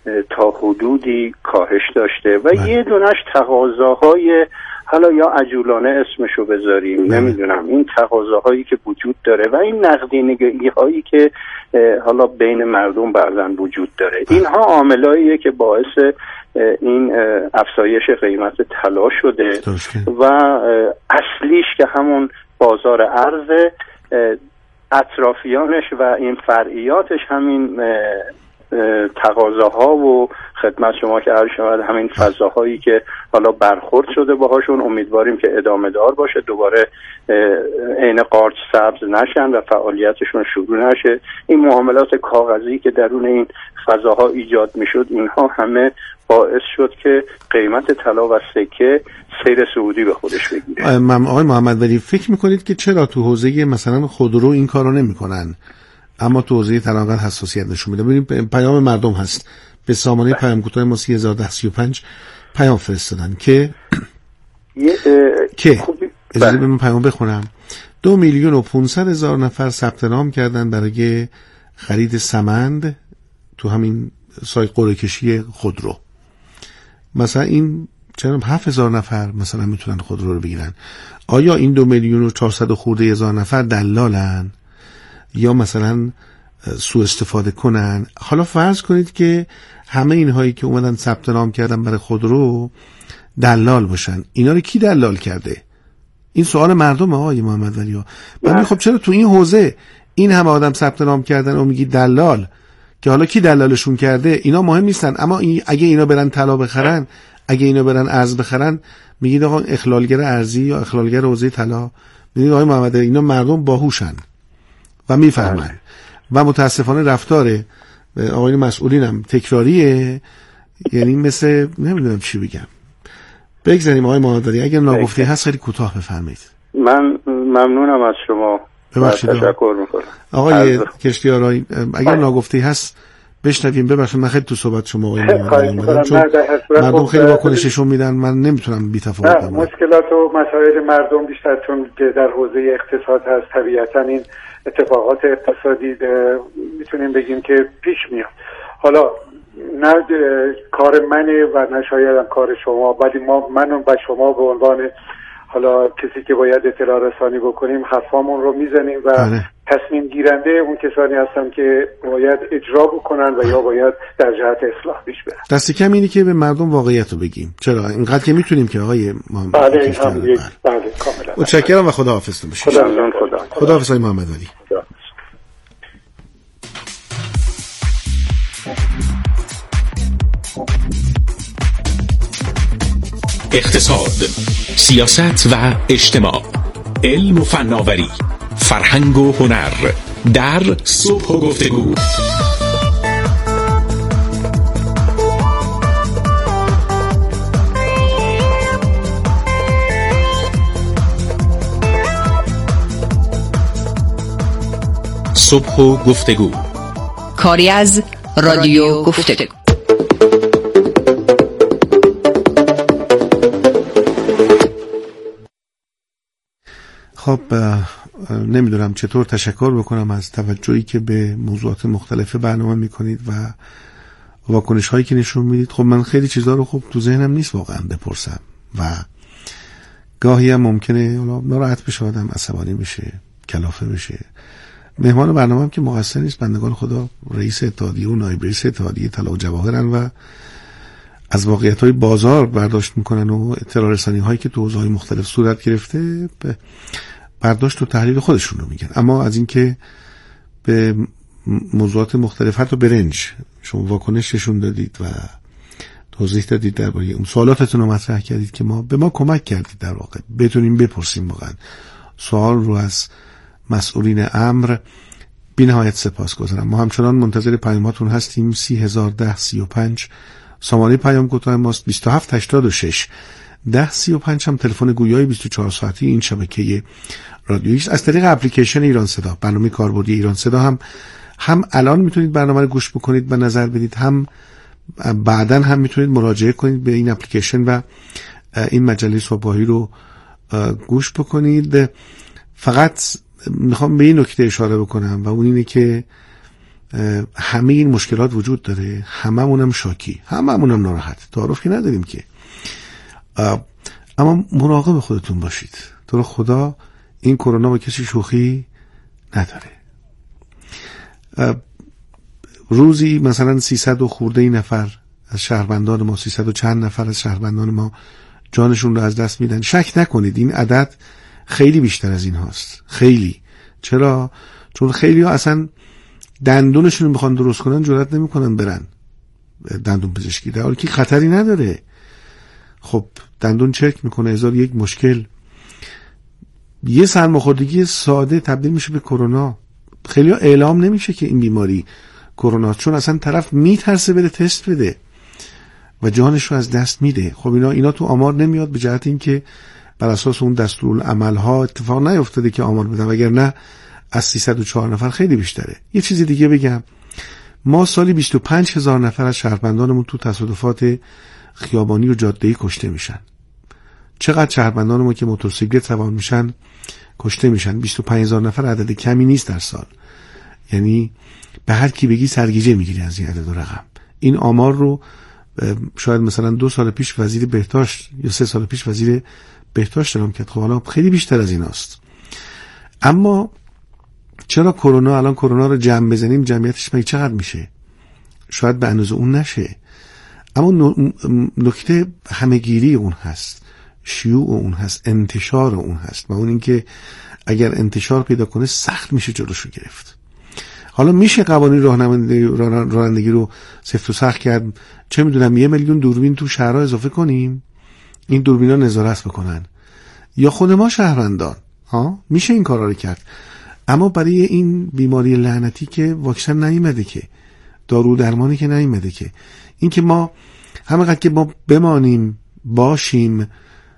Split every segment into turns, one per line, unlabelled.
تا حدودی کاهش داشته و یه دونش تقاضاهای حالا یا عجولانه اسمشو بذاریم نمیدونم، این تقاضاهایی که وجود داره و این نقدینگی هایی که حالا بین مردم بعضا وجود داره، اینها عاملاییه که باعث این افزایش قیمت طلا شده و اصلیش که همون بازار ارز، اطرافیانش و این فرعیاتش همین تقاضاها و خدمت شما که عرض شود همین فضاهایی که حالا برخورد شده باهاشون، امیدواریم که ادامه دار باشه، دوباره عین قارچ سبز نشن و فعالیتشون شروع نشه. این معاملات کاغذی که درون این فضاها ایجاد میشد، اینها همه باعث شد که قیمت طلا و سکه سیر صعودی به خودش بگیره.
آقای محمد ولی فکر میکنید که چرا تو حوزه مثلا خودرو این کارو نمیکنن اما تو حوزه طلا انقدر حساسیت نشون میده؟ ببینید پیام مردم هست، به سامانه پیام کوتاه ما 301035 پیام فرستادن که اجازه بدید من پیام بخونم. 2,500,000 نفر ثبت نام کردن برای خرید سمند تو همین سایت قرعه کشی خودرو. مثلا این چرا 7,000 نفر مثلا میتونن خودرو رو بگیرن؟ آیا این 2,400,000 خورده هزار نفر دلالن یا مثلا سوء استفاده کنن؟ حالا فرض کنید که همه اینهایی که اومدن ثبت نام کردن برای خودرو دلال باشن، اینا رو کی دلال کرده؟ این سوال مردم آقای محمد ولی. من خب چرا تو این حوزه این همه آدم ثبت نام کردن و میگی دلال، که حالا کی دلالشون کرده؟ اینا مهم نیستن، اما اگه اینا برن طلا بخرن، اگه اینا برن ارز بخرن، میگید آقا اخلالگر ارزی یا اخلالگر حوزه طلا. میگید آقای محمد ولی اینا مردم باهوشن و میفهمن و متاسفانه رفتار آقایون مسئولین هم تکراریه، یعنی مثل نمیدونم چی بگم. بگذاریم آقای محمد ولی، اگر ناگفته هست خیلی کوتاه بفرمایید.
من ممنونم از شما، تشکر میکنم.
آقای کشتیارایی اگر ناگفته هست بشنویم. ببخشید من خیلی تو صحبت شما آقای محمد، چون مردم خیلی واکنششون میدن، من نمیتونم بی تفاوت باشم.
مشکلات و مسائل مردم بیشتر چون در حوزه اقتصاد هست، طبیعتا این اتفاقات اقتصادی میتونیم بگیم که پیش میاد. حالا نه کار منه و نه شاید هم کار شما، ولی من و شما به عنوان حالا کسی که باید اطلاع رسانی بکنیم حرفامون رو میزنیم و تصمیم گیرنده اون کسانی هستن که باید اجرا بکنن و یا باید در جهت اصلاح پیش برن. دست
کم اینی که به مردم واقعیت رو بگیم. چرا اینقدر که میتونیم که آقای محمد
بله کاملا.
متشکرم و خداحافظ باشید. خداحافظ آقای محمد ولی.
اقتصاد، سیاست و اجتماع، علم و فناوری، فرهنگ و هنر در صبح و گفتگو. صبح و گفتگو،
کاری از رادیو گفتگو.
خب نمیدونم چطور تشکر بکنم از توجهی که به موضوعات مختلف برنامه میکنید و واکنش هایی که نشون میدید. خب من خیلی چیزا رو خب تو ذهنم نیست واقعا بپرسم و گاهی هم ممکنه ناراحت بشه، آدم عصبانی بشه، کلافه بشه. مهمان برنامه هم که مقصر نیست، بندگان خدا رئیس اتحادیه و نایب رئیس اتحادیه طلا و جواهرن و از واقعیت‌های بازار برداشت میکنن و اطلاع رسانی هایی که تو حوزه‌های مختلف صورت گرفته برداشت و تحلیل خودشون رو میگن. اما از اینکه به موضوعات مختلف حتی برنج شما واکنششون دادید و توضیح دادید درباره اون سوالاتتون رو مطرح کردید که به ما کمک کردید در واقع بتونیم بپرسیم واقعا سوال رو از مسئولین امر. بی‌نهایت سپاسگزارم. ما همچنان منتظر پیاماتون هستیم. 301035 سامانه پیام کوتاه ماست. 2786 1035 هم تلفن گویای 24 ساعتی این شبکه رادیویی است. از طریق اپلیکیشن ایران صدا، برنامه کاربردی ایران صدا هم الان میتونید برنامه رو گوش بکنید و نظر بدید، هم بعداً هم میتونید مراجعه کنید به این اپلیکیشن و این مجله صبحگاهی رو گوش بکنید. فقط میخوام به این نکته اشاره بکنم و اون اینه که همه این مشکلات وجود داره، هممونم شاکی، هممونم ناراحت، تعارف که نداریم که. اما مراقب خودتون باشید. تو رو خدا این کرونا با کسی شوخی نداره. روزی مثلا 300 و خورده نفر از شهروندان ما، 300 و چند نفر از شهروندان ما جانشون رو از دست میدن. شک نکنید این عدد خیلی بیشتر از این هاست. خیلی. چرا؟ چون خیلی ها اصلا دندونشون رو میخوان درست کنن جرئت نمیکنن برن دندون پزشکی، در حالی که خطری نداره. خب دندون چک میکنه، 1001 مشکل. یه سرماخوردگی ساده تبدیل میشه به کرونا. خیلی ها اعلام نمیشه که این بیماری کرونا، چون اصلا طرف میترسه بره تست بده و جانش رو از دست میده. خب اینا تو آمار نمیاد، به جهت این که بر اساس اون دستورالعمل ها اتفاق نیفتاده که آمار بدن، وگرنه از 304 نفر خیلی بیشتره. یه چیز دیگه بگم، ما سالی 25,000 نفر از شهروندانمون تو تصادفات خیابانی و جاده‌ای کشته میشن. چقدر شهروندان ما که موتورسیکلت سوار میشن کشته میشن؟ 25,000 نفر عدد کمی نیست در سال. یعنی به هر کی بگی سرگیجه میگیری از این عدد و رقم. این آمار رو شاید مثلا 2 سال پیش وزیر بهداشت یا 3 سال پیش وزیر بهداشت اعلام کرد. خب حالا خیلی بیشتر از ایناست. اما چرا کرونا، الان کرونا رو جمع بزنیم جمعیتش مگه چقدر میشه؟ شاید به اندازه اون نشه، اما نکته همه‌گیری اون هست، شیوع اون هست، انتشار اون هست و اون اینکه اگر انتشار پیدا کنه سخت میشه جلوشو گرفت. حالا میشه قوانین رانندگی رو سفت و سخت کرد، چه میدونم 1 میلیون دوربین تو شهرها اضافه کنیم، این دوربینا نظارت بکنن، یا خود ما شهروندان میشه این کارا رو کرد. اما برای این بیماری لعنتی که واکسن نیومده، که دارو درمانی که نیومده، که این که ما همینقدر که ما بمانیم باشیم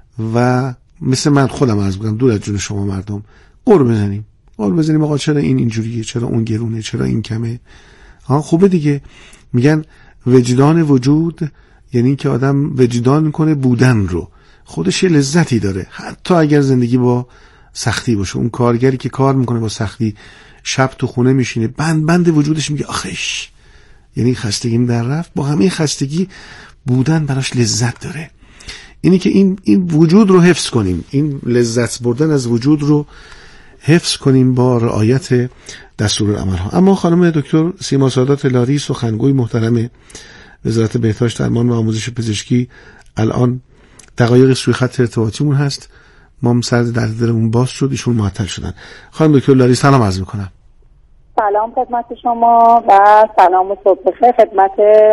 و مثل من خودم عرض می‌کنم دور از جون شما مردم قور بزنیم آقا چرا این اینجوریه، چرا اون گرونه، چرا این کمه. خوبه دیگه. میگن وجدان وجود یعنی که آدم وجدان کنه بودن رو، خودش یه لذتی داره، حتی اگر زندگی با سختی باشه. اون کارگری که کار میکنه با سختی، شب تو خونه میشینه، بند وجودش میگه آخش، یعنی خستگیم در رفت. با همه خستگی بودن براش لذت داره. اینی که این وجود رو حفظ کنیم، این لذت بردن از وجود رو حفظ کنیم با رعایت دستورالعمل‌ها. اما خانم دکتر سیما سادات لاری، سخنگوی محترم وزارت بهداشت درمان و آموزش پزشکی، الان دقایق سوی خط ارتباطیمون هست. ما هم سر در دلمون باز شد، ایشون معطل شدن. خانم دکتر لاری سلام عرض میکنم.
سلام خدمت شما و سلام و صبح بخیر خدمت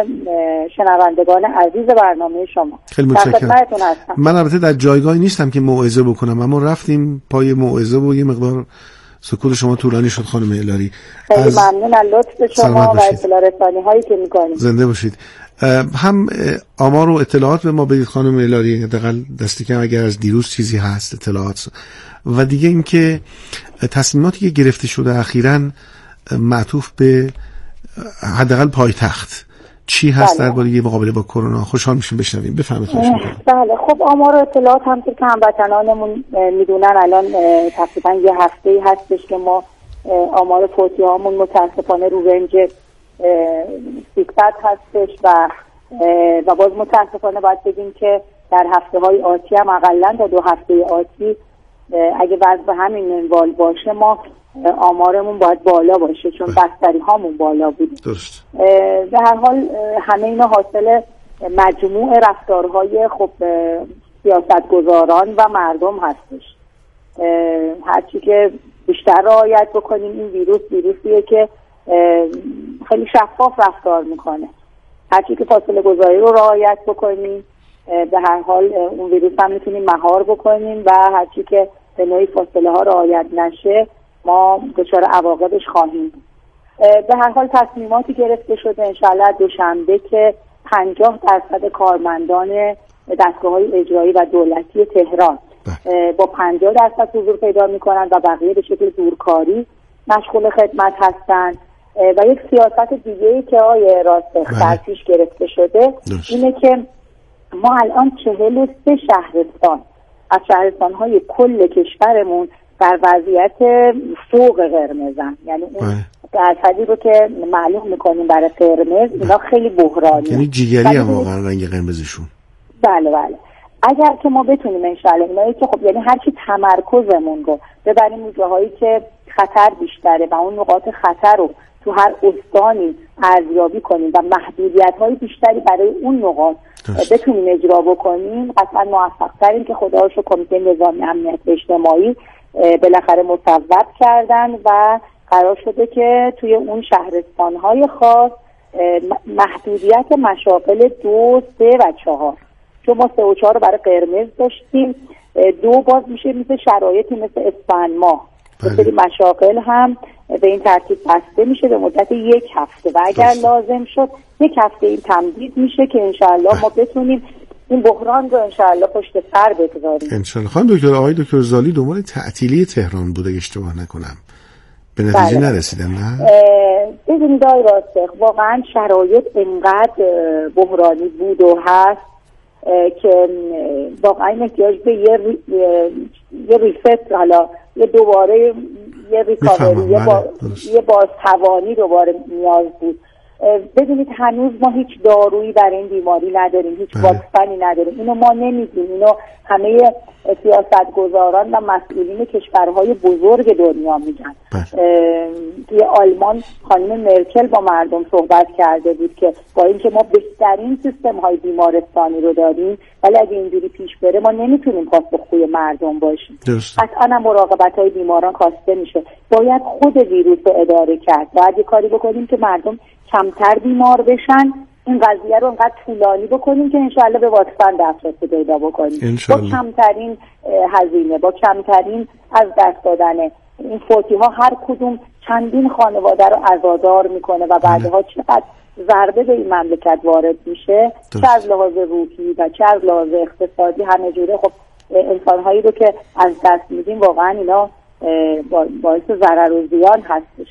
شنوندگان عزیز برنامه شما.
خیلی متشکرم. من البته در جایگاهی نیستم که موعظه بکنم، اما رفتیم پای موعظه و یه مقدار سکوت شما طولانی شد خانم لاری.
خیلی ممنون از لطف شما و اطلاع رسانی هایی که میکنید.
زنده باشید. هم آمار و اطلاعات به ما بدید خانم لاری، حداقل دستی کم اگر از دیروز چیزی هست اطلاعات، و دیگه اینکه تصمیماتی که گرفته شده اخیراً معطوف به حداقل پایتخت چی هست درباره مقابله با کرونا. خوشحال میشیم بشنویم. بفرمایید.
بله خب آمار و اطلاعات همونطور که هموطنانمون میدونن الان تقریبا یه هفته‌ای هستش که ما آمار فوتی هامون متاسفانه رو رنج 300 هستش و باز متاسفانه باید بگیم که در هفته‌های آتی هم اقلن تا 2 هفته آتی اگه وضع همین منوال باشه ما آمارمون باید بالا باشه، چون بستری هامون بالا بود.
درست.
به هر حال همه اینا حاصل مجموع رفتارهای خب سیاستگزاران و مردم هستش. هرچی که بیشتر رعایت بکنیم، این ویروسیه که خیلی شفاف رفتار میکنه. هرچی که فاصله گذاری رو رعایت بکنیم به هر حال اون ویروس هم میتونیم مهار بکنیم و هرچی که به نوعی فاصله ها رعایت نشه ما دچار عواقبش خواهیم. به هر حال تصمیماتی گرفته شده انشالله دوشنبه که 50% کارمندان دستگاه‌های اجرایی و دولتی تهران با 50% حضور پیدا می‌کنند و بقیه به شکل دورکاری مشغول خدمت هستند. و یک سیاست دیگه‌ای که آقای راسخ پیش گرفته شده اینه که ما الان 43 شهرستان از شهرستان‌های کل کشورمون در وضعیت فوق قرمزن، یعنی اون درصدی رو که معلوم میکنیم برای قرمز، اینا خیلی بحرانی،
یعنی جیگری هم واقعا رنگ قرمزشون.
بله بله. اگر که ما بتونیم انشالله اینایی که خب یعنی هرچی تمرکزمون رو ببریم اون جاهایی که خطر بیشتره و اون نقاط خطر رو تو هر استانی ارزیابی کنیم و محدودیت‌های بیشتری برای اون نقاط بتونیم اجرا بکنیم، قطعا موفق‌ترین که خدا رو شکر کمیته نظامی امنیت اجتماعی بالاخره مصوب کردن و قرار شده که توی اون شهرستان‌های خاص محدودیت مشاغل 2، 3 و 4، چون ما 3 و 4 رو برای قرمز داشتیم، 2 باز میشه مثل شرایطی مثل اسفند ماه، مثل مشاغل هم به این ترتیب بسته میشه به مدت 1 هفته و اگر لازم شد 1 هفته این تمدید میشه که انشاءالله ما بتونیم این بحران رو انشاءالله پشت سر بگذاریم.
انشاءالله. خانم آقای دکتر زالی دنبال تعطیلی تهران بود اگه اشتباه نکنم، به نتیجه نرسیدن نه؟
ببینید آقای راسخ، واقعا شرایط انقدر بحرانی بود و هست که واقعا احتیاج به یه ریست، حالا یه دوباره یه ریکاوری، یه بازتوانی دوباره نیاز بود. ببینید هنوز ما هیچ دارویی برای این بیماری نداریم، هیچ واکسنی نداریم، اینو ما نمیدیم، اینو همه سیاستگزاران و مسئولین کشورهای بزرگ دنیا میگن. توی آلمان خانم مرکل با مردم صحبت کرده بود که با اینکه ما بهترین سیستم های بیمارستانی رو داریم ولی اگه اینجوری پیش بره ما نمیتونیم پاسخگوی مردم باشیم. قطعا مراقبت های بیماران کاسته میشه، باید خود ویروس رو اداره کرد، باید یه کاری بکنیم که مردم کمتر بیمار بشن، این قضیه رو انقدر طولانی بکنیم که انشاءالله به واکسن دسترسی پیدا بکنیم با کمترین هزینه، با کمترین از دست دادن این فوتی ها. هر کدوم چندین خانواده رو عزادار میکنه و بعدها چقدر ضربه به این مملکت وارد میشه، چه از لحاظ روحی و چه از لحاظ اقتصادی، همه جوره. خب انسانهایی رو که از دست میدیم واقعا اینا باعث ضرر و زیان هستش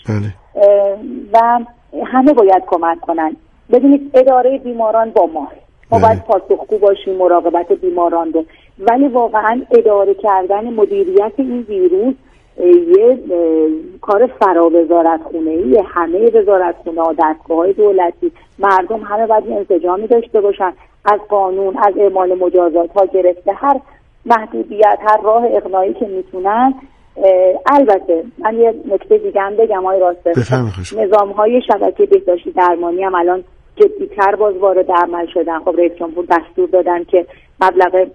و همه باید کمک کنن. ببینید اداره بیماران با ما باید پاسخگو باشیم مراقبت بیماران رو، ولی واقعا اداره کردن مدیریت این ویروس یه کار فراوزارتخونه‌ای، همه وزارتخونه‌ها، دستگاه‌های دولتی، مردم همه باید انسجامی داشته باشن، از قانون، از اعمال مجازات‌ها گرفته هر محدودیت، هر راه اقناعی که میتونن. البته من یه نکته دیگه هم بگم آقای راسته، نظام‌های شبکه بهداشتی درمانی هم الان جدی‌تر باز وارد عمل شدن. خب رئیس جمهور دستور دادن که مبلغ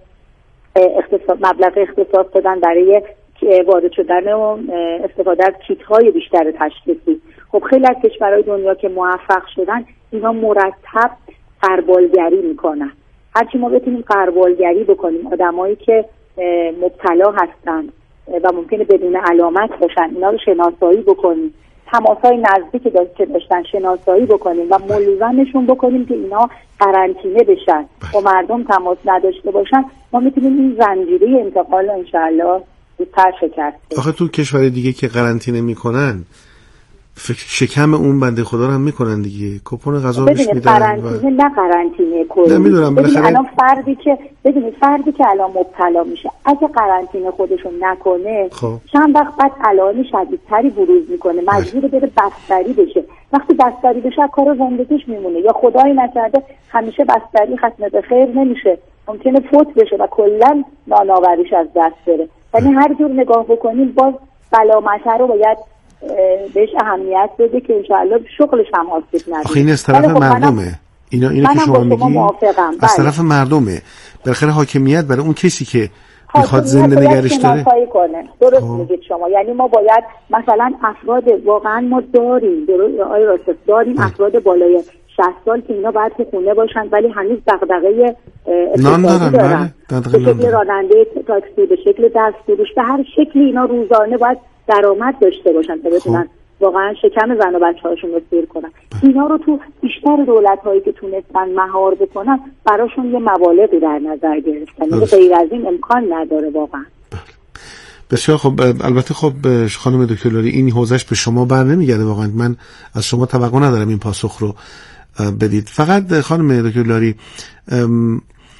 اختصاص دادن برای وارد شدن و استفاده از کیت‌های بیشتر تشخیصی. خب خیلی از کشورهای دنیا که موفق شدن اینا مرتب غربالگری میکنن. هرچی ما بتونیم غربالگری بکنیم، آدمایی که مبتلا هستن و ممکنه بدون علامت باشن اینا رو شناسایی بکنیم، تماس‌های نزدیک که داشتن شناسایی بکنیم و ملزمشون بکنیم که اینا قرنطینه بشن و مردم تماس نداشته باشن، ما میتونیم این زنجیره انتقال رو انشاءالله زودتر شکست بدیم.
آخه تو کشور دیگه که قرنطینه میکنن شکم اون بنده خدا رو هم میکنن دیگه، کپون غذا بهش میدن.
قرنطینه نه قرنطینه کلی.
نمیدونم
الان فردی که الان مبتلا میشه اگه قرنطینه خودشون نکنه چند وقت بعد علائم شدیدتری بروز میکنه، مجبور بره بستری بشه. وقتی بستری بشه کار زندگیش میمونه، یا خدایی نکرده همیشه بستری ختم به خیر نمیشه، ممکنه فوت بشه و کلا نانآوریش از دست بره. یعنی هر جور نگاه بکنیم باز بلامته رو باید بهش اهمیت بده که انشاءالله شغلش هم آسیب نبینه.
این از طرف مردمه، اینا که شما میگی از طرف مردمه. بالاخره حاکمیت برای اون کسی که میخواد زنده نگرش داره
درست میگید شما. یعنی ما باید مثلا افراد واقعا ما داریم افراد بالای 60 سال که اینا باید تو خونه باشن ولی هنوز دغدغه اقتصادی دارن، به شکل راننده تاکسی، به شکل دستفروش، به هر شکلی اینا روزانه باید درآمد داشته باشن تا بتونن واقعا شکم زن و بچه‌هاشون رو سیر کنن. اینا رو تو بیشتر دولت‌هایی که تونستن مهار بکنن براشون یه مبالغی در نظر گرفتن. غیر از این امکان نداره واقعا.
بسیار خب. البته خب خانم دکتر لاری این حوزش به شما بر نمیگرده، واقعا من از شما توقع ندارم این پاسخ رو بدید. فقط خانم دکتر لاری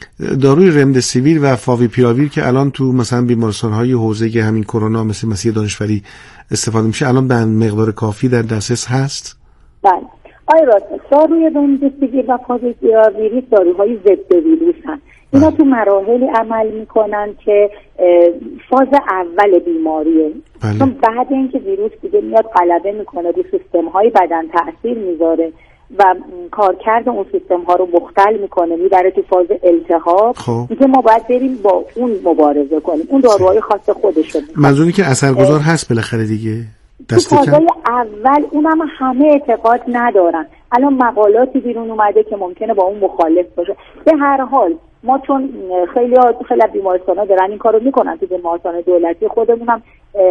داروی رمدسیویر و فاویپیراویر که الان تو مثلا بیمارستان‌های حوزه همین کرونا مثل مسیح دانشوری استفاده میشه، الان به مقدار کافی در دسترس هست؟
بله آقای راست، داروی رمدسیویر و فاویپیراویر داروهای ضد ویروس هستند. اینا تو مراحلی عمل میکنن که فاز اول بیماریه. چون بعد اینکه ویروس دیگه میاد غلبه میکنه رو سیستم‌های بدن، تأثیر میذاره و کارکرد اون سیستم‌ها رو مختل میکنه، میبره تو فاز التهاب. دیگه ما باید بریم با اون مبارزه کنیم. اون داروهای خاص خودش رو
منظوری که اثرگذار هست بالاخره دیگه.
تو فازهای اول اونم همه اعتقاد ندارن. الان مقالاتی بیرون اومده که ممکنه با اون مخالف باشه. به هر حال ما چون خیلی بیمارستان‌ها دارن این کارو میکنن، تو بیمارستان دولتی خودمونم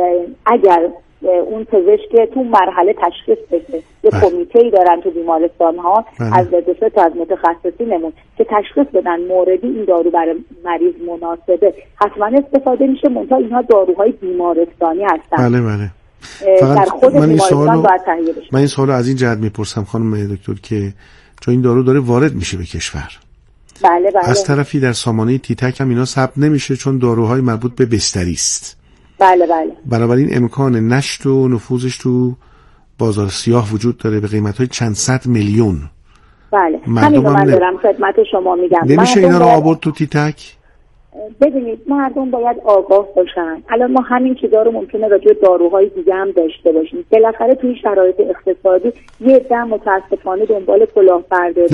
اگر اون پزشک تو مرحله تشخیص بده، یه کمیته‌ای دارن تو بیمارستان‌ها از دسته تا از متخصصینمون که تشخیص بدن موردی این دارو برای مریض مناسبه، حتما استفاده میشه. منتها اینها داروهای بیمارستانی هستن.
بله.
در خود بیمارستان باید تهیه بشه.
من این سوالو از این جهت میپرسم خانم دکتر که چون این دارو داره وارد میشه به کشور.
بله.
از طرفی در سامانه تیتک هم اینا ثبت نمیشه چون داروهای مربوط به بستری است.
بله.
بنابراین امکان نشت و نفوذش تو بازار سیاه وجود داره به قیمت‌های چند صد میلیون.
بله. همین من دارم خدمت شما میگم.
نمیشه اینا رو آورد تو تیتک؟
ببینید مردم باید آگاه باشن. الان ما همین چیزا رو ممکنه راجع به داروهای دیگه هم داشته باشیم. بالاخره توی شرایط اقتصادی یه عده متاسفانه دنبال کلاهبرداری.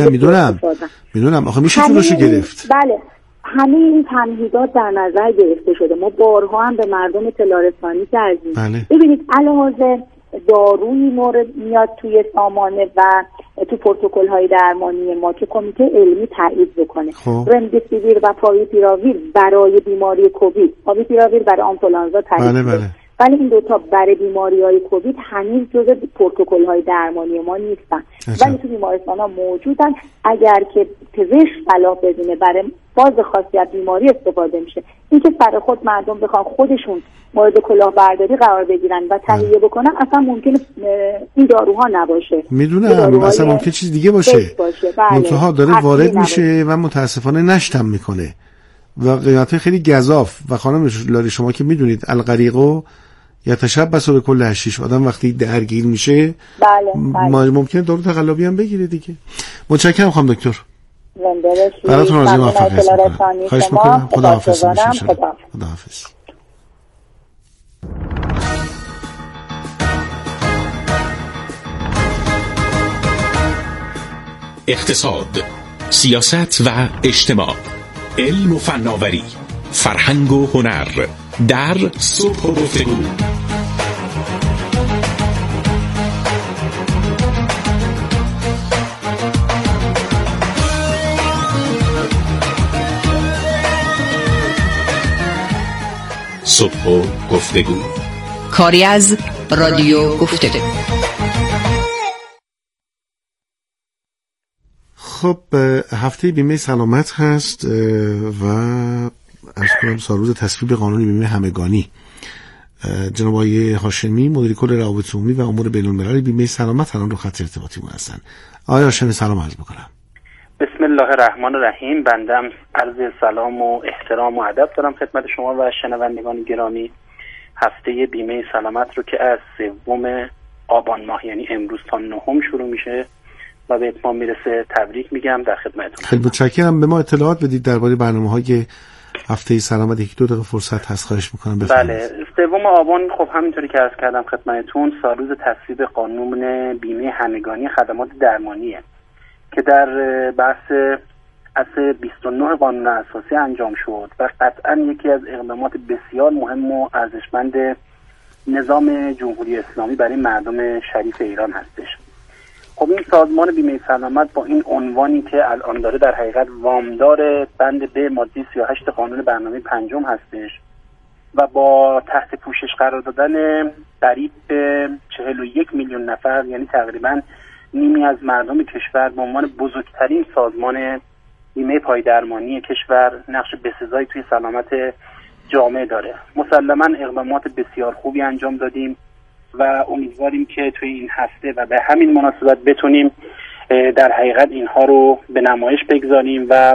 میدونم آخه میشه جلوشو گرفت.
بله. همه این تمهیدات در نظر گرفته شده. ما بارها هم به مردم اطلاع رسانی کردیم. ببینید علاوه دارویی مورد میاد توی سامانه و تو پروتکل‌های درمانی ما که کمیته علمی تایید بکنه. رمدسیویر و فاویپیراویر برای بیماری کووید، فاویپیراویر برای آنفولانزا تایید شده. ولی این دوتا برای بیماری‌های کووید هنوز جزء پروتکل‌های درمانی ما نیستن. ولی تو بیمارستان‌ها موجودن. اگر که پزشک صلاح بدونه برای باز خاصی از بیماری استفاده میشه. اینکه سر خود مردم بخوان خودشون مورد کلاهبرداری قرار بگیرن و تهیه بکنن اصلا ممکنه این داروها نباشه.
میدونم اصلا ممکنه چیز دیگه باشه. منتها داره وارد میشه و متاسفانه نشتم میکنه و قیمت خیلی گزاف. و خانم لاری شما که میدونید الغریقو یتشبث به کل حشیش، آدم وقتی درگیر میشه ممکنه دارو تقلبی هم بگیره دیگه. متشکرم خانم دکتر. براتون آرزوی موفقیت میکنم. خواهش میکنم. خداحافظ. خداحافظ.
اقتصاد، سیاست و اجتماع، علم و فناوری، فرهنگ و هنر در صبح و گفتگو. صبح و گفتگو،
کاری از رادیو گفتگو.
خب هفته بیمه سلامت هست و عرض کنم سالروز تصویب قانون بیمه همگانی. جناب آقای هاشمی مدیر کل روابط عمومی و امور بین‌المللی بیمه سلامت الان رو خط ارتباطیمون هستن. آقای هاشمی سلام عرض می‌کنم.
بسم الله الرحمن الرحیم. بنده هم عرض سلام و احترام و ادب دارم خدمت شما و شنوندگان گرامی. هفته بیمه سلامت رو که از 3 آبان ماه یعنی امروز تا 9 شروع میشه و به اتمام میرسه تبریک میگم. در خدمتتون.
خیلی متشکرم. به ما اطلاعات بدید درباره برنامه‌های هفته سلامت. 1-2 دقیقه فرصت هست خواهش میکنم بفرمایید.
بله 3 آبان خب همینطوری که عرض کردم خدمتتون سالروز تصویب قانون بیمه همگانی خدمات درمانیه که در بحث اصل 29 قانون اساسی انجام شد و قطعا یکی از اقدامات بسیار مهم و ارزشمند نظام جمهوری اسلامی برای مردم شریف ایران هستش. خب این سازمان بیمه سلامت با این عنوانی که الان داره در حقیقت وامدار بند ب ماده 38 قانون برنامه 5 هستش و با تحت پوشش قرار دادن قریب به 41 میلیون نفر یعنی تقریبا نیمی از مردم کشور به عنوان بزرگترین سازمان بیمه پایدرمانی کشور نقش بسزایی توی سلامت جامعه داره. مسلماً اقدامات بسیار خوبی انجام دادیم و امیدواریم که توی این هفته و به همین مناسبت بتونیم در حقیقت اینها رو به نمایش بگذاریم و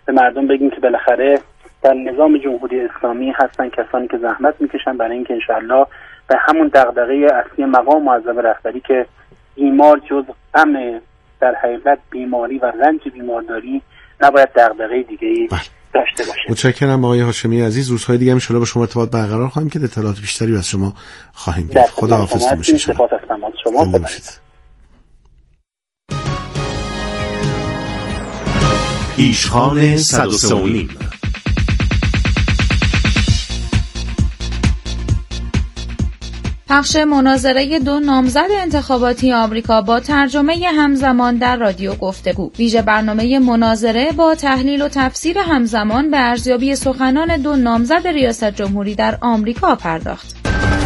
به مردم بگیم که بالاخره در نظام جمهوری اسلامی هستن کسانی که زحمت میکشن برای اینکه انشاءالله به همون دغدغه اصلی مقام معظم رهبری که بیمار جز غم در حقیقت بیماری و رنج بیمارداری نباید دغدغه دیگه‌ای داشته باشه.
متشکرم آقای هاشمی عزیز. روزهای دیگه ان شاءالله با شما ارتباط برقرار خواهیم که اطلاعات بیشتری از شما خواهیم گرفت. خداحافظ باشید.
سپاس از شما. خدا
ایشخان 103.
پخش مناظره دو نامزد انتخاباتی آمریکا با ترجمه همزمان در رادیو گفتگو. ویژه برنامه مناظره با تحلیل و تفسیر همزمان به ارزیابی سخنان دو نامزد ریاست جمهوری در آمریکا پرداخت.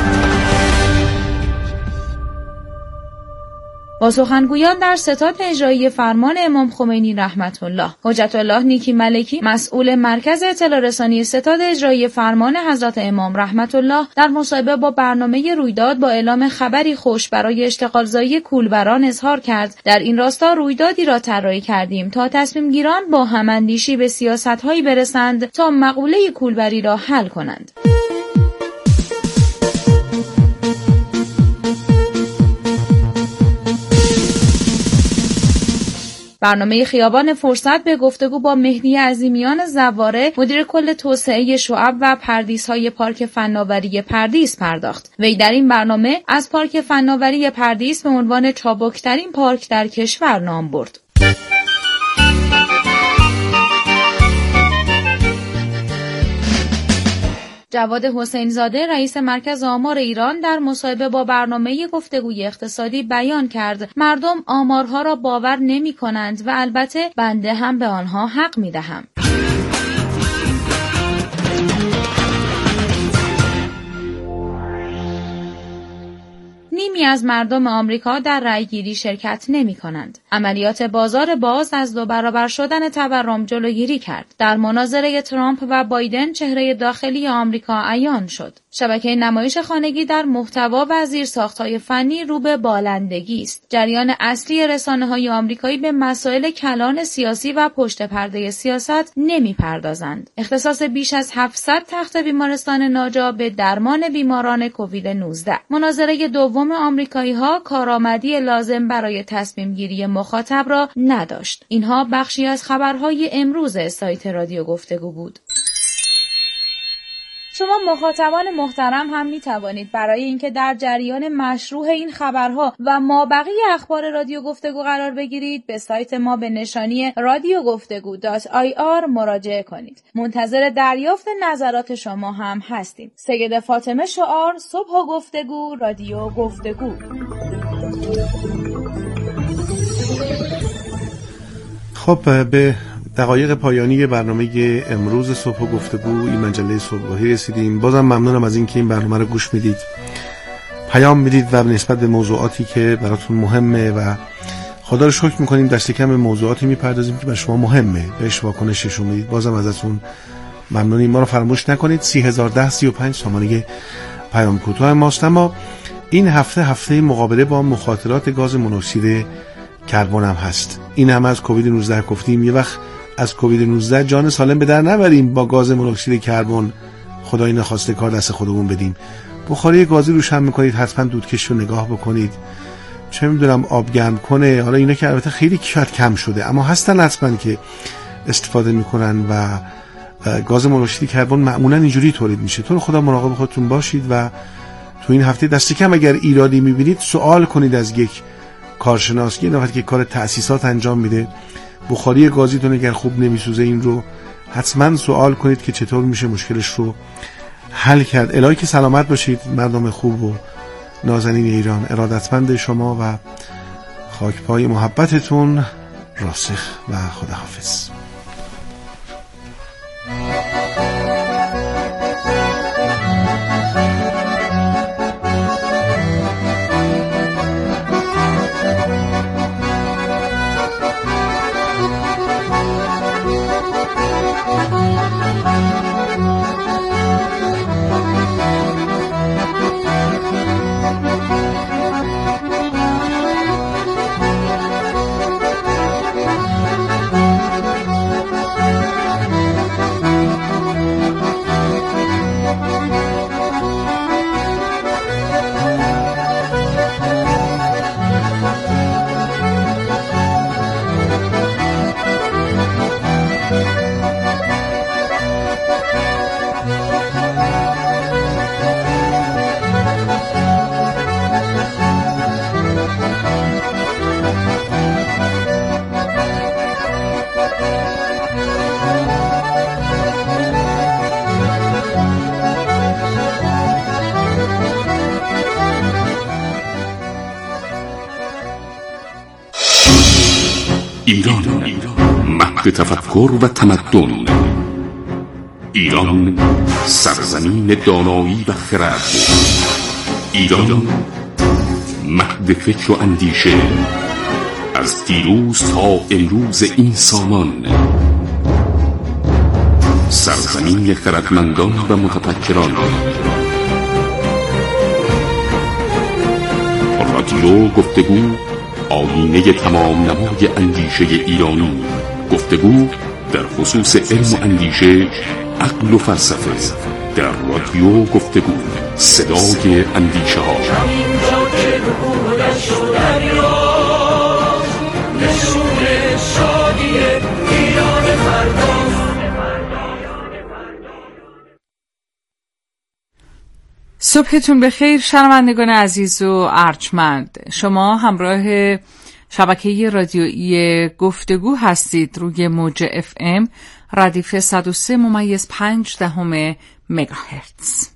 با سخنگویان در ستاد اجرایی فرمان امام خمینی رحمت الله، حجت الله نیکی ملکی مسئول مرکز اطلاع رسانی ستاد اجرایی فرمان حضرت امام رحمت الله در مصاحبه با برنامه رویداد با اعلام خبری خوش برای اشتغالزایی کولبران اظهار کرد در این راستا رویدادی را طراحی کردیم تا تصمیم گیران با هماندیشی به سیاست‌هایی برسند تا مقوله کولبری را حل کنند. برنامه خیابان فرصت به گفتگو با مهدی عظیمیان زواره مدیر کل توسعه شعب و پردیس‌های پارک فناوری پردیس پرداخت. وی در این برنامه از پارک فناوری پردیس به عنوان چابکترین پارک در کشور نام برد. جواد حسین زاده رئیس مرکز آمار ایران در مصاحبه با برنامه گفتگوی اقتصادی بیان کرد مردم آمارها را باور نمی کنند و البته بنده هم به آنها حق می دهم. نیمی از مردم آمریکا در رأیگیری شرکت نمی کنند. عملیات بازار باز از 2 برابر شدن تورم جلوگیری کرد. در مناظره ترامپ و بایدن چهره داخلی آمریکا عیان شد. شبکه نمایش خانگی در محتوا و زیرساخت‌های فنی رو به بالندگی است. جریان اصلی رسانه‌های آمریکایی به مسائل کلان سیاسی و پشت پرده سیاست نمی‌پردازند. اختصاص بیش از 700 تخت بیمارستان ناجا به درمان بیماران کووید 19. مناظره دوم آمریکایی‌ها کارآمدی لازم برای تصمیم گیری مخاطب را نداشت. اینها بخشی از خبرهای امروز سایت رادیو گفتگو بود. شما مخاطبان محترم هم می توانید برای اینکه در جریان مشروع این خبرها و مابقی اخبار رادیو گفتگو قرار بگیرید به سایت ما به نشانی radiogoftegu.ir مراجعه کنید. منتظر دریافت نظرات شما هم هستیم. سید فاطمه شعار، صبح و گفتگو، رادیو گفتگو.
خب به دقایق پایانی برنامه امروز صبح و گفتگو این مجله صبحگاهی رسیدیم. بازم ممنونم از اینکه این برنامه رو گوش میدید، پیام میدید و نسبت به موضوعاتی که براتون مهمه و خدا رو شکر میکنیم دست کم موضوعاتی میپردازیم که برای شما مهمه، بهش واکنششون میدید. بازم ازتون ممنونیم. ما رو فراموش نکنید 301035 سامانه پیام کوتاه ماست. اما این هفته مقابله با مخاطرات گاز مونوکسید کربن هم هست. این هم از کووید 19 گفتیم. یه وقت از کووید 19 جان سالم به در نبریم با گاز مونوکسید کربن، خدای نخواسته کار دست خودمون بدیم. بخاری گازی روشن میکنید، حتما دودکش رو نگاه بکنید، چه میدونم آب گرم کنه. حالا اینا که البته خیلی کم شده اما هستن حتما که استفاده میکنن و گاز مونوکسید کربن معمولا اینجوری تولید میشه. تو خدا مراقب خودتون باشید و تو این هفته دست کم اگر ایرادی میبینید سوال کنید از یک کارشناس، یه نفر که کار تأسیسات انجام میده. بخاری گازیتون اگر خوب نمیسوزه این رو حتما سوال کنید که چطور میشه مشکلش رو حل کرد. الهی که سلامت باشید مردم خوب و نازنین ایران. ارادتمند شما و خاکپای محبتتون راسخ و خداحافظ.
ایران، مهد تفکر و تمدن. ایران، سرزمین دانایی و خرد. ایران، مهد فکر و اندیشه، از دیروز تا امروز این سامان. سرزمین خردمندان و متفکران. رادیو گفتگو، آیینه تمام نمای اندیشه ایرانی. گفتگو در خصوص علم و اندیشه، عقل و فلسفه. در رادیو گفتگو، صدای اندیشه ها.
صبحتون بخیر شنوندگان عزیز و ارجمند. شما همراه شبکه رادیویی گفتگو هستید روی موج FM ردیف 103.5 مگاهرتز.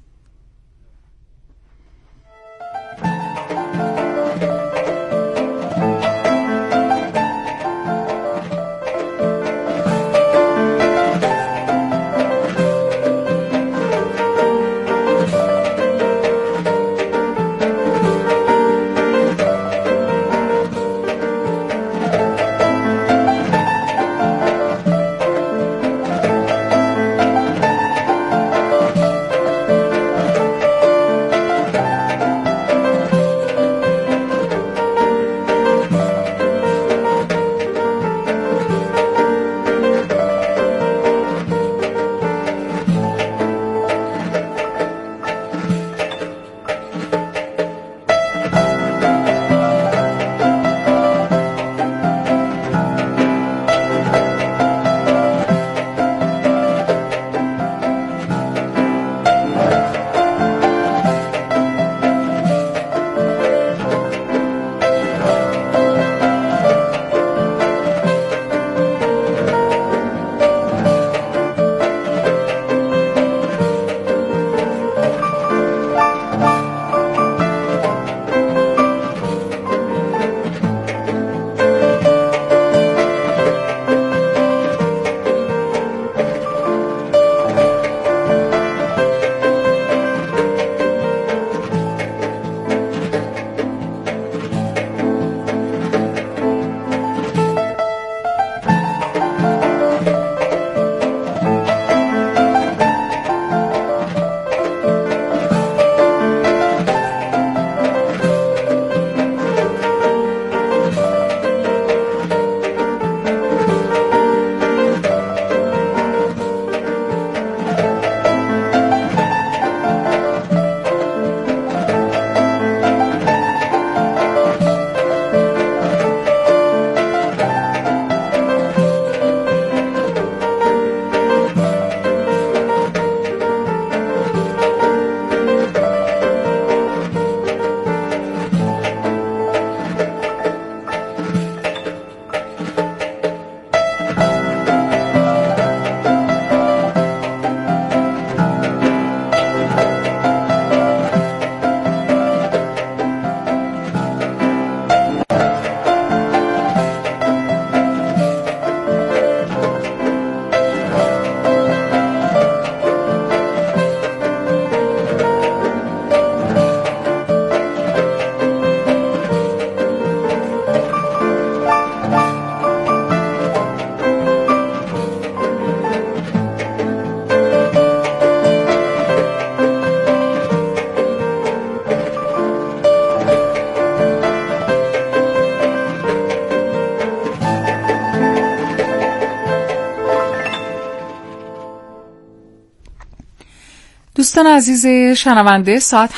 دوستان عزیز شنونده، ساعت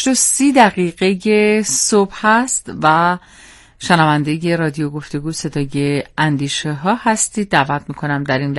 8:30 صبح هست و شنونده رادیو گفتگو صدای اندیشه ها هستید. دعوت میکنم در این